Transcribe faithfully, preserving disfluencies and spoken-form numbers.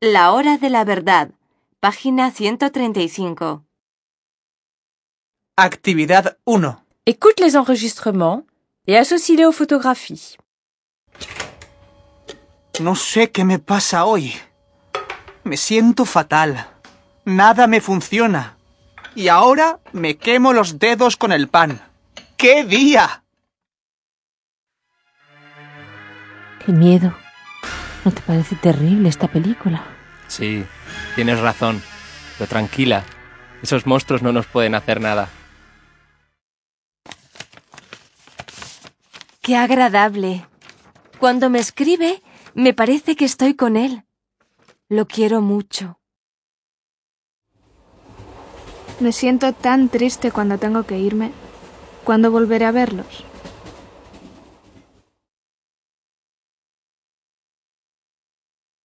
La hora de la verdad, página ciento treinta y cinco. Actividad uno. Écoute les enregistrements et associe-les aux photographies. No sé qué me pasa hoy. Me siento fatal. Nada me funciona. Y ahora me quemo los dedos con el pan. ¡Qué día! ¡Qué miedo! ¿No te parece terrible esta película? Sí, tienes razón. Pero tranquila, esos monstruos no nos pueden hacer nada. ¡Qué agradable! Cuando me escribe, me parece que estoy con él. Lo quiero mucho. Me siento tan triste cuando tengo que irme. ¿Cuándo volveré a verlos?